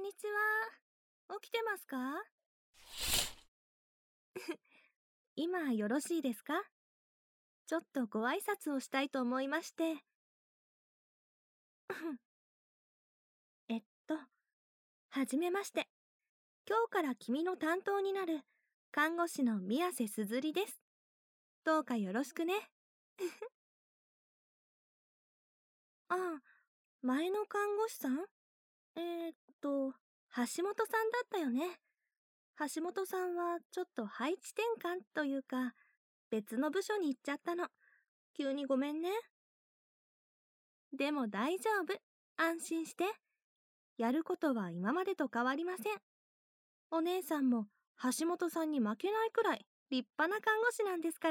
にちは。起きてますか？今よろしいですか？ちょっとご挨拶をしたいと思いまして。えっと、はじめまして。今日から君の担当になる看護師の宮瀬すずりです。どうかよろしくね。ああ、前の看護師さん？橋本さんだったよね。橋本さんはちょっと配置転換というか、別の部署に行っちゃったの。急にごめんね。でも大丈夫。安心して。やることは今までと変わりません。お姉さんも橋本さんに負けないくらい立派な看護師なんですから。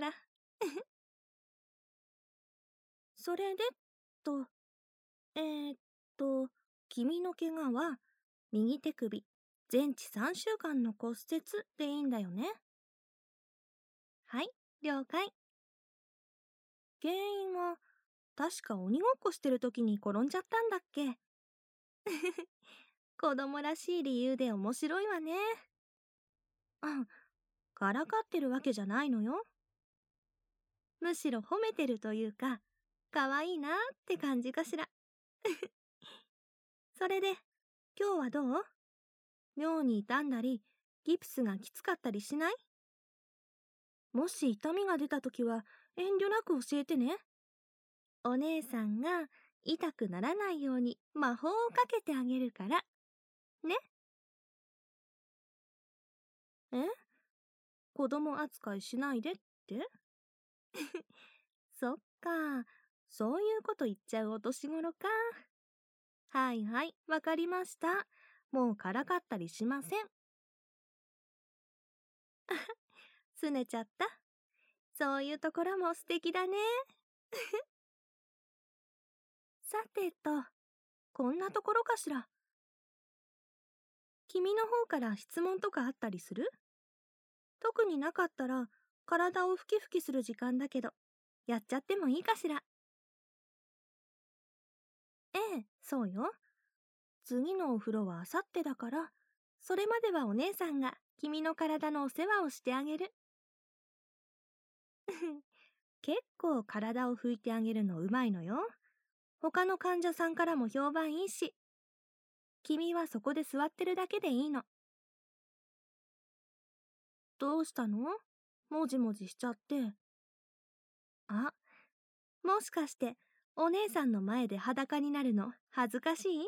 それでと、えーっと、君の怪我は右手首、全治3週間の骨折でいいんだよね。はい、了解。原因は確か鬼ごっこしてる時に転んじゃったんだっけ。子供らしい理由で面白いわね。あ、からかってるわけじゃないのよ。むしろ褒めてるというか、可愛いなって感じかしら。それで、今日はどう？妙に痛んだり、ギプスがきつかったりしない？もし痛みが出たときは遠慮なく教えてね。お姉さんが痛くならないように魔法をかけてあげるから。ね？え？子供扱いしないでって？そっか、そういうこと言っちゃうお年頃か。はいはい、わかりました。もうからかったりしません。すねちゃった。そういうところも素敵だね。さてと、こんなところかしら。君の方から質問とかあったりする？特になかったら、体をふきふきする時間だけど、やっちゃってもいいかしら。ええ、そうよ。次のお風呂はあさってだから、それまではお姉さんが君の体のお世話をしてあげる。結構体を拭いてあげるのうまいのよ。他の患者さんからも評判いいし、君はそこで座ってるだけでいいの。どうしたの？もじもじしちゃって。あ、もしかしてお姉さんの前で裸になるの恥ずかしい？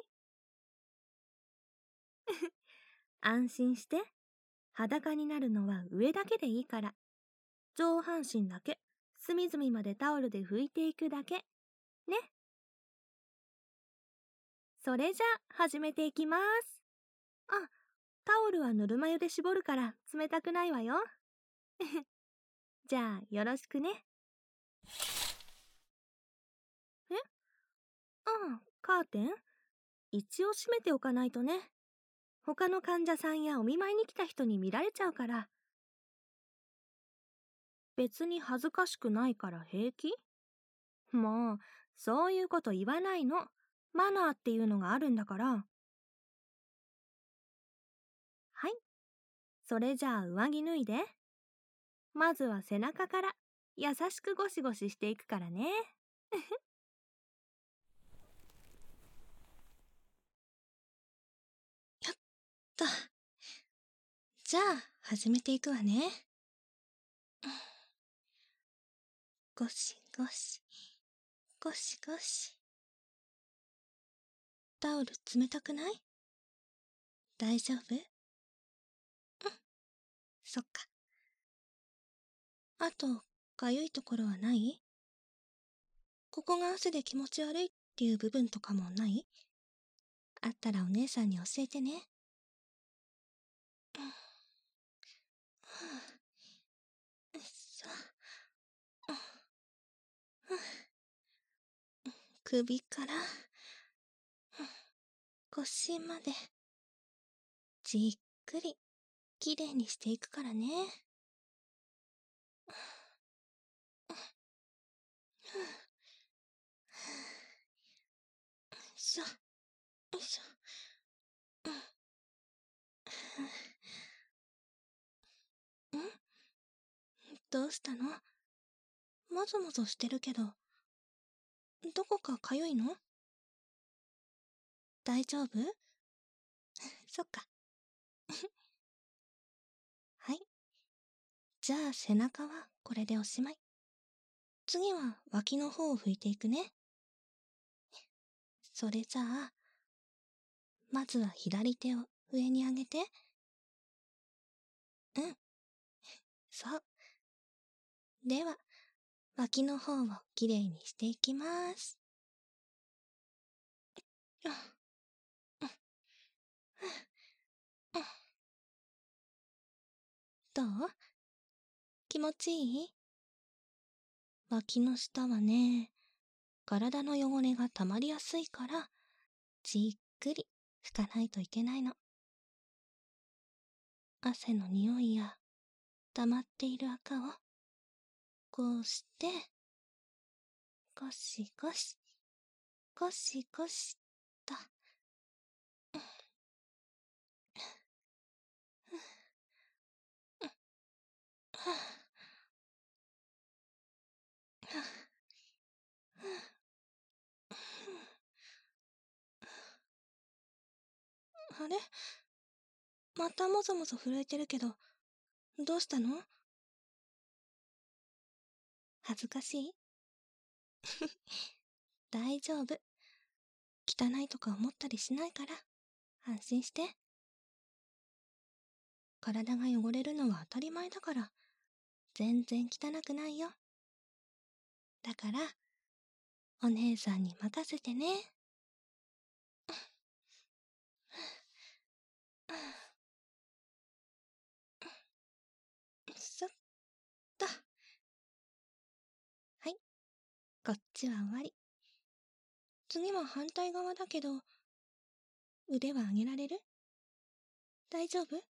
安心して。裸になるのは上だけでいいから。上半身だけ、隅々までタオルで拭いていくだけ。ね。それじゃあ始めていきます。あ、タオルはぬるま湯で絞るから冷たくないわよ。じゃあよろしくね。え？カーテン？一応閉めておかないとね。他の患者さんやお見舞いに来た人に見られちゃうから。別に恥ずかしくないから平気？もう、そういうこと言わないの。マナーっていうのがあるんだから。はい。それじゃあ上着脱いで。まずは背中から優しくゴシゴシしていくからね。やった。じゃあ始めていくわね。ゴシゴシ、ゴシゴシ。タオル冷たくない？大丈夫？そっか。あと、かゆいところはない？ここが汗で気持ち悪いっていう部分とかもない？あったらお姉さんに教えてね。よいしょ。首から腰までじっくりきれいにしていくからね。よいしょ、よいしょ。 どうしたの？もぞもぞしてるけど、どこかかゆいの？大丈夫？そっか。はい。じゃあ背中はこれでおしまい。次は脇の方を拭いていくね。それじゃあ、まずは左手を上に上げて。うん、そう。では、脇の方をきれいにしていきます。どう？気持ちいい？脇の下はね、体の汚れが溜まりやすいから、じっくり拭かないといけないの。汗の匂いや溜まっている赤を、こうして、ゴシゴシ、ゴシゴシと。あれ？またもぞもぞ震えてるけど、どうしたの？恥ずかしい？大丈夫。汚いとか思ったりしないから、安心して。体が汚れるのは当たり前だから、全然汚くないよ。だから、お姉さんに任せてね。そっと。はい、こっちは終わり。次は反対側だけど、腕は上げられる？大丈夫？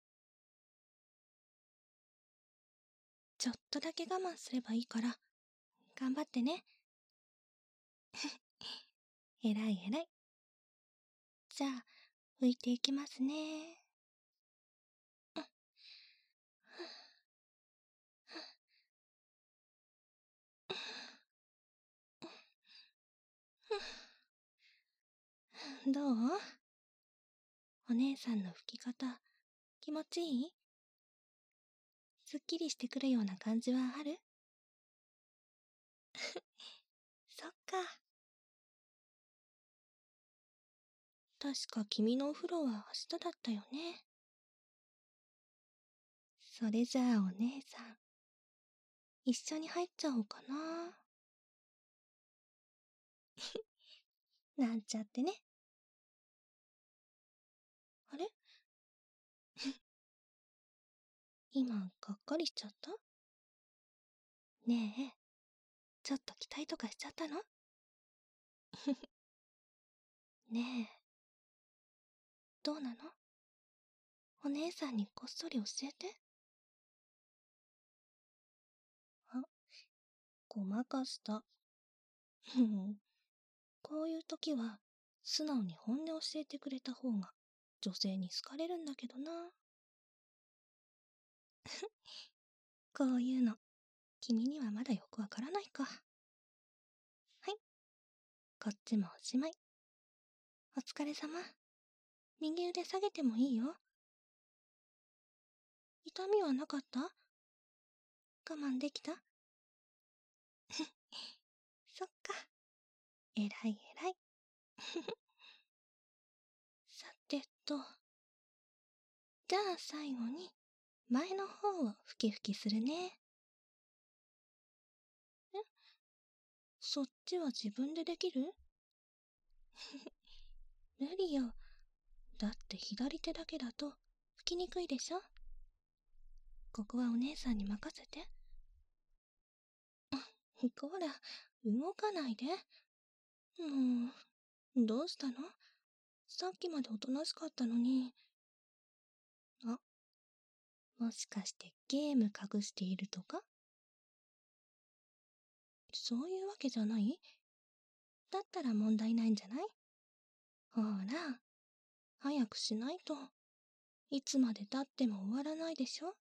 ちょっとだけ我慢すればいいから、頑張ってね。えらいえらい。じゃあ、拭いていきますね。どう？お姉さんの拭き方、気持ちいい？すっきりしてくるような感じはある？そっか。確か君のお風呂は明日だったよね。それじゃあお姉さん、一緒に入っちゃおうかな。なんちゃってね。あれ？今、がっかりしちゃった？ねえ、ちょっと期待とかしちゃったの？ねえ、どうなの？お姉さんにこっそり教えて。あ、ごまかした。こういう時は、素直に本音を教えてくれた方が、女性に好かれるんだけどな。こういうの、君にはまだよくわからないか。はい、こっちもおしまい。お疲れ様。右腕下げてもいいよ。痛みはなかった？我慢できた？そっか。えらいえらい。さてと。じゃあ最後に、前の方をふきふきするね。え？そっちは自分でできる？無理よ。だって左手だけだと拭きにくいでしょ？ここはお姉さんに任せて。こら、動かないで。もう、どうしたの？さっきまでおとなしかったのに。あ、もしかしてゲーム隠しているとか？そういうわけじゃない？だったら問題ないんじゃない？ほら、早くしないと。 いつまで経っても終わらないでしょ。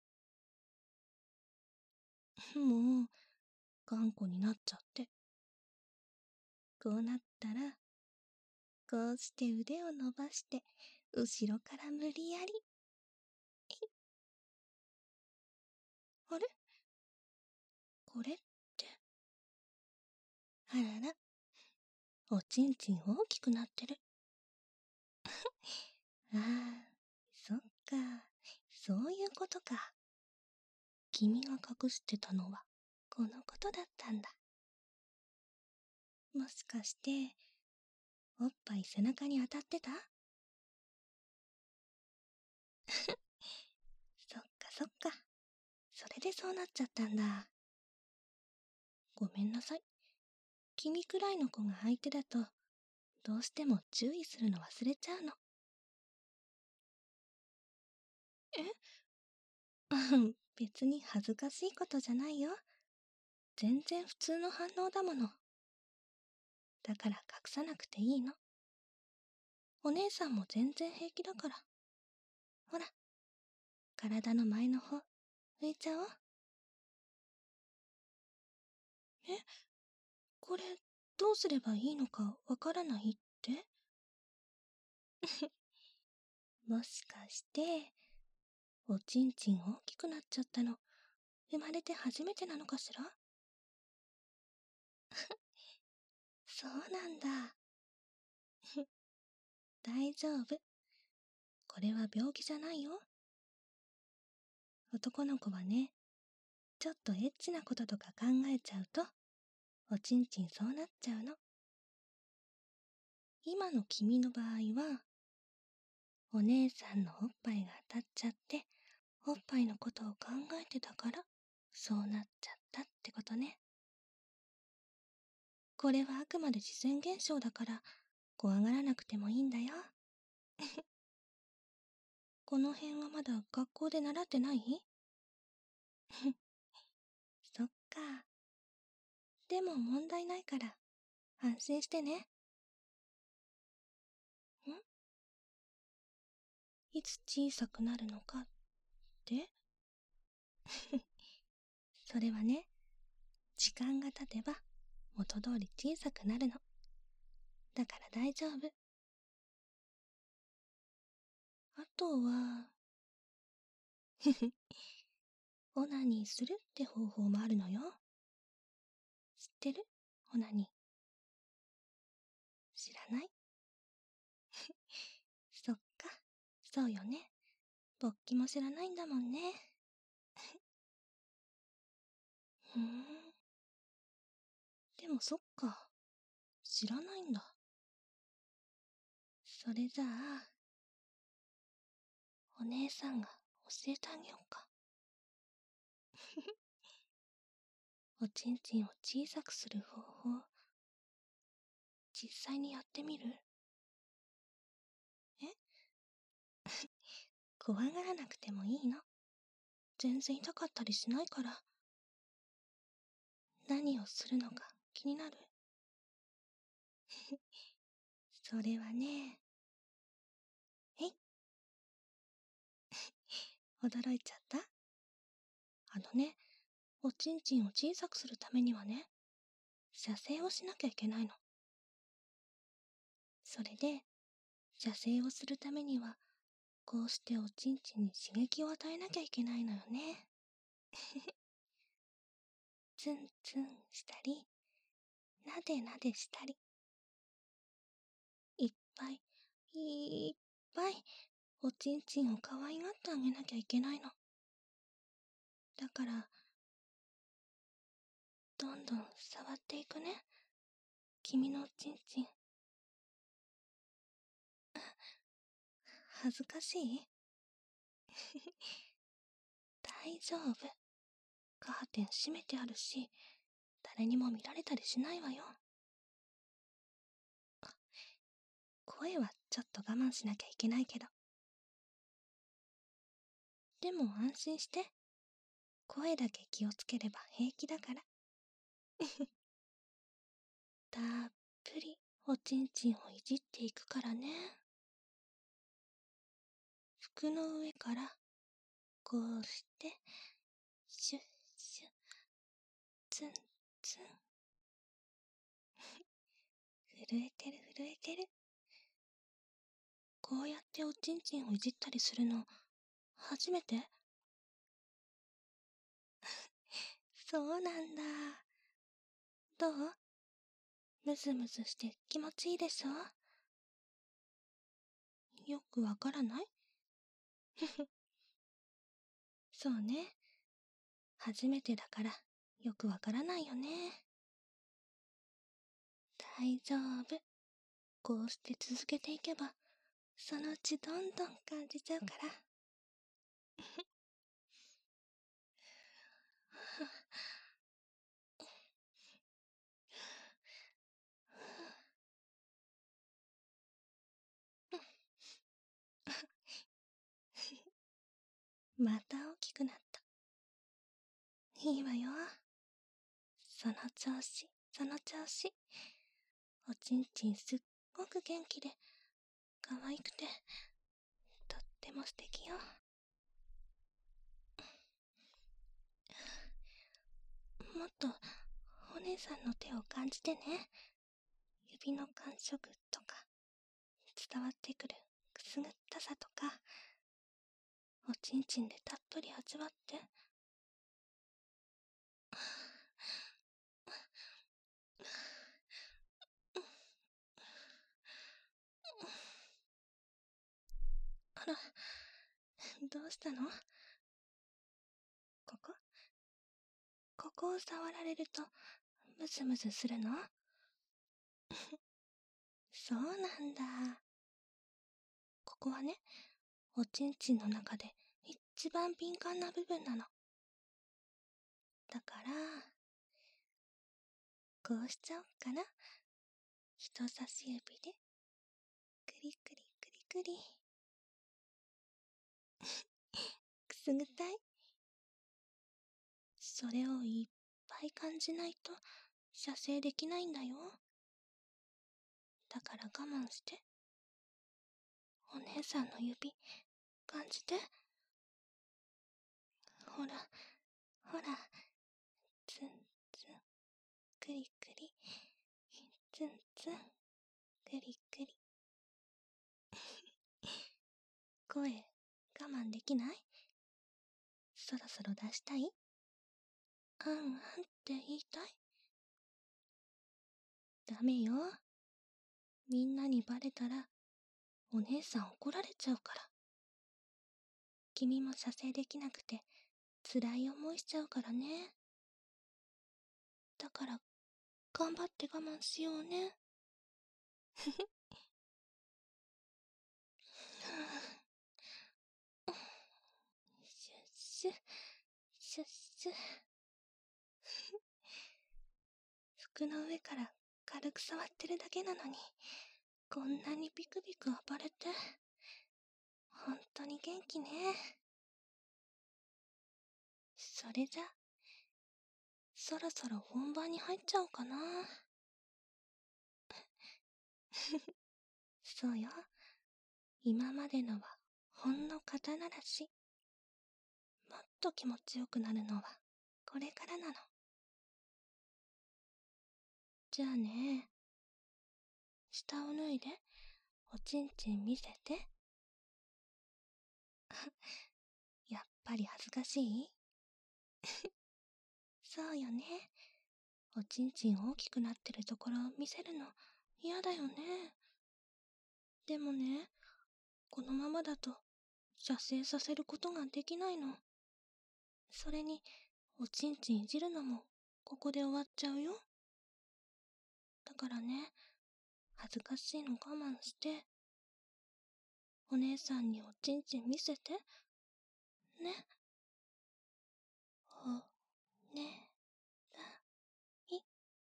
もう、頑固になっちゃって。こうなったら、こうして腕を伸ばして、後ろから無理やり。あれこれって。あらら、おちんちん大きくなってる。ああ、そっか、そういうことか。君が隠してたのは、このことだったんだ。もしかして、おっぱい背中に当たってた？そっかそっか。それでそうなっちゃったんだ。ごめんなさい。君くらいの子が相手だと、どうしても注意するの忘れちゃうの。別に恥ずかしいことじゃないよ。全然普通の反応だもの。だから隠さなくていいの。お姉さんも全然平気だから。ほら、体の前の方、拭いちゃおう。え、これ、どうすればいいのかわからないって？もしかして、おちんちん大きくなっちゃったの、生まれて初めてなのかしら？そうなんだ。大丈夫。これは病気じゃないよ。男の子はね、ちょっとエッチなこととか考えちゃうと、おちんちんそうなっちゃうの。今の君の場合は、お姉さんのおっぱいが当たっちゃって、おっぱいのことを考えてたから、そうなっちゃったってことね。これはあくまで自然現象だから、怖がらなくてもいいんだよ。この辺はまだ学校で習ってない？そっか。でも問題ないから、安心してね。いつ小さくなるのかって？それはね、時間が経てば元通り小さくなるの。だから大丈夫。あとは、オナニーするって方法もあるのよ。知ってる？オナニー。知らない？そっか。そうよね。勃起も知らないんだもんね。ふーん。でもそっか。知らないんだ。それじゃあ、お姉さんが教えてあげようか。おちんちんを小さくする方法、実際にやってみる？え怖がらなくてもいいの。全然痛かったりしないから。何をするのか気になる？それはね、えい驚いちゃった？おちんちんを小さくするためにはね、射精をしなきゃいけないの。それで、射精をするためには、こうしておちんちんに刺激を与えなきゃいけないのよね。ツンツンしたり、なでなでしたり、いっぱい、いっぱい、おちんちんを可愛がってあげなきゃいけないの。だから、どんどん触っていくね。君のおちんちん。恥ずかしい？大丈夫。カーテン閉めてあるし、誰にも見られたりしないわよ。声はちょっと我慢しなきゃいけないけど。でも安心して。声だけ気をつければ平気だから。たっぷりおちんちんをいじっていくからね。 服の上からこうしてシュッシュッツンツン。震えてる震えてる。こうやっておちんちんをいじったりするの初めて？そうなんだ。どう？ムズムズして気持ちいいでしょ？よくわからない？そうね。初めてだからよくわからないよね。大丈夫。こうして続けていけば、そのうちどんどん感じちゃうから。また大きくなった。いいわよ。その調子、その調子。おちんちんすっごく元気で、可愛くて、とっても素敵よ。もっと、お姉さんの手を感じてね。指の感触とか、伝わってくるくすぐったさとか、おちんちんでたっぷり味わって。あら、どうしたの？ここ？ここを触られると、ムズムズするの？そうなんだ。ここはね、おちんちんの中で一番敏感な部分なの。だから、こうしちゃおっかな。人差し指で、クリクリクリクリ。くすぐたい？それをいっぱい感じないと射精できないんだよ。だから我慢して。お姉さんの指、感じて。ほら、ほら、ツンツン、クリクリ、ツンツン、クリクリ。声、我慢できない？そろそろ出したい？あんあんって言いたい？ダメよ。みんなにバレたら、お姉さん怒られちゃうから。君も射精できなくて、辛い思いしちゃうからね。だから、頑張って我慢しようね。シュッシュ、シュッシュ。服の上から軽く触ってるだけなのに、こんなにビクビク暴れて。ほんとに元気ね。それじゃ、そろそろ本番に入っちゃおうかな。そうよ。今までのはほんの肩慣らし。もっと気持ちよくなるのはこれからなの。じゃあね、下を脱いでおちんちん見せて。やっぱり恥ずかしい？そうよね。おちんちん大きくなってるところ見せるの嫌だよね。でもね、このままだと射精させることができないの。それに、おちんちんいじるのもここで終わっちゃうよ。だからね、恥ずかしいの我慢して、お姉さんにおちんちん見せて。ね。お、ね、だ、い、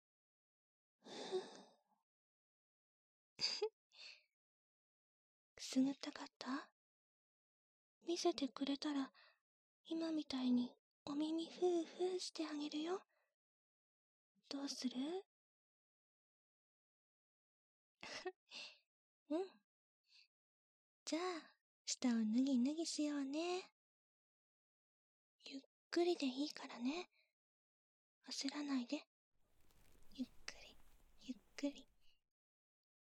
くすぐったかった？見せてくれたら、今みたいにお耳ふーふーしてあげるよ。どうする？うん。じゃあ、 舌をぬぎぬぎしようね。ゆっくりでいいからね。焦らないで。